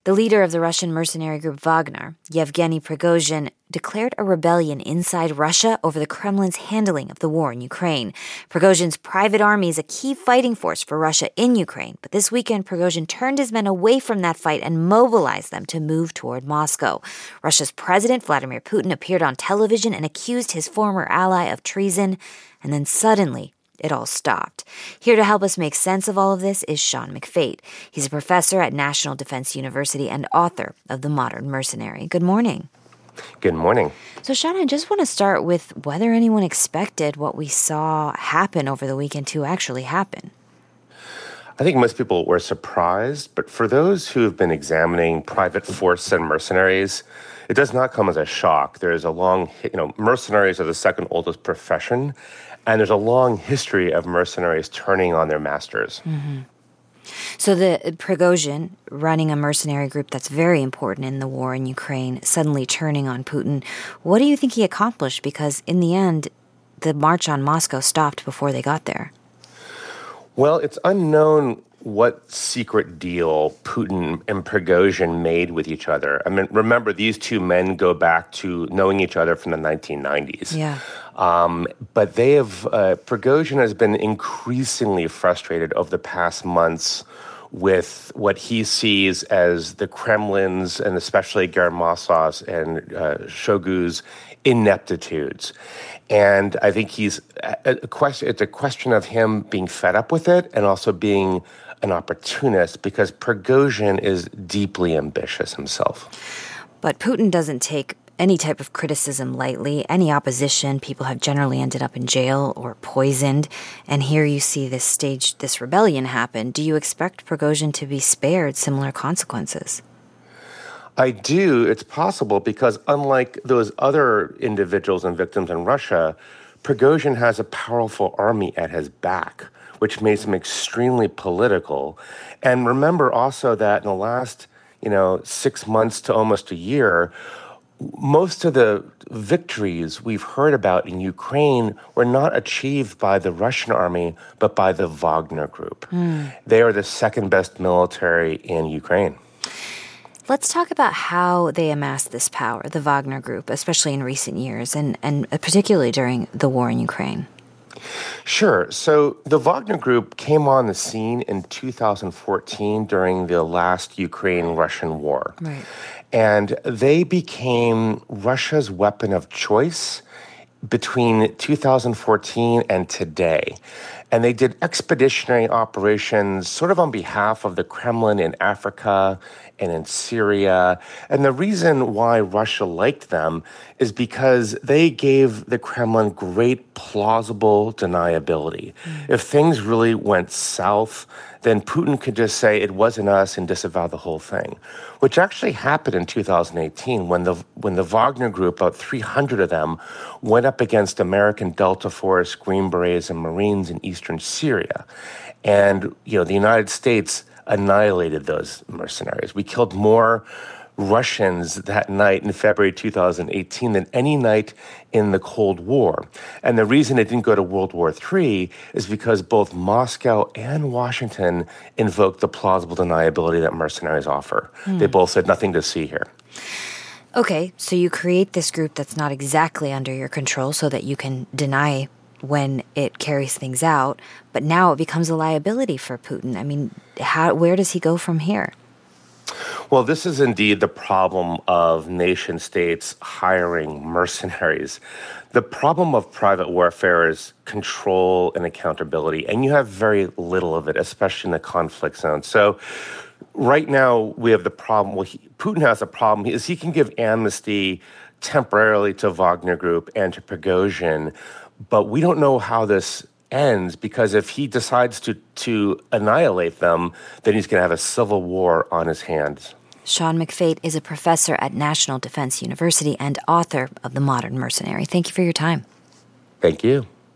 The leader of the Russian mercenary group Wagner, Yevgeny Prigozhin, declared a rebellion inside Russia over the Kremlin's handling of the war in Ukraine. Prigozhin's private army is a key fighting force for Russia in Ukraine, but this weekend Prigozhin turned his men away from that fight and mobilized them to move toward Moscow. Russia's President Vladimir Putin appeared on television and accused his former ally of treason, and then suddenly it all stopped. Here to help us make sense of all of this is Sean McFate. He's a professor at National Defense University and author of The Modern Mercenary. Good morning. Good morning. So, Sean, I just want to start with whether anyone expected what we saw happen over the weekend to actually happen. I think most people were surprised, but for those who have been examining private force and mercenaries, it does not come as a shock. There's a long, mercenaries are the second oldest profession, and there's a long history of mercenaries turning on their masters. Mm-hmm. So the Prigozhin, running a mercenary group that's very important in the war in Ukraine, suddenly turning on Putin. What do you think he accomplished? Because in the end, the march on Moscow stopped before they got there. Well, it's unknown what secret deal Putin and Prigozhin made with each other. I mean, remember, these two men go back to knowing each other from the 1990s. Yeah. But they have, Prigozhin has been increasingly frustrated over the past months with what he sees as the Kremlin's, and especially Gerasimov's and Shoigu's ineptitudes. And I think it's a question of him being fed up with it and also being an opportunist, because Prigozhin is deeply ambitious himself. But Putin doesn't take any type of criticism lightly. Any opposition, people have generally ended up in jail or poisoned. And here you see this rebellion happen. Do you expect Prigozhin to be spared similar consequences? I do. It's possible, because unlike those other individuals and victims in Russia, Prigozhin has a powerful army at his back, which makes him extremely political. And remember also that in the last, 6 months to almost a year, most of the victories we've heard about in Ukraine were not achieved by the Russian army, but by the Wagner Group. They are the second best military in Ukraine. Let's talk about how they amassed this power, the Wagner Group, especially in recent years, and particularly during the war in Ukraine. Sure. So the Wagner Group came on the scene in 2014 during the last Ukraine-Russian war. Right. And they became Russia's weapon of choice between 2014 and today. And they did expeditionary operations sort of on behalf of the Kremlin in Africa and in Syria. And the reason why Russia liked them is because they gave the Kremlin great plausible deniability. If things really went south, then Putin could just say it wasn't us and disavow the whole thing, which actually happened in 2018 when the Wagner Group, about 300 of them, went up against American Delta Force, Green Berets, and Marines in eastern Syria. And, the United States annihilated those mercenaries. We killed more Russians that night in February 2018 than any night in the Cold War. And the reason it didn't go to World War III is because both Moscow and Washington invoked the plausible deniability that mercenaries offer. They both said nothing to see here. Okay, so you create this group that's not exactly under your control so that you can deny when it carries things out, but now it becomes a liability for Putin. I mean, where does he go from here? Well, this is indeed the problem of nation states hiring mercenaries. The problem of private warfare is control and accountability, and you have very little of it, especially in the conflict zone. So right now we have the problem, Putin has a problem, is he can give amnesty temporarily to Wagner Group and to Prigozhin, but we don't know how this ends, because if he decides to annihilate them, then he's going to have a civil war on his hands. Sean McFate is a professor at National Defense University and author of The Modern Mercenary. Thank you for your time. Thank you.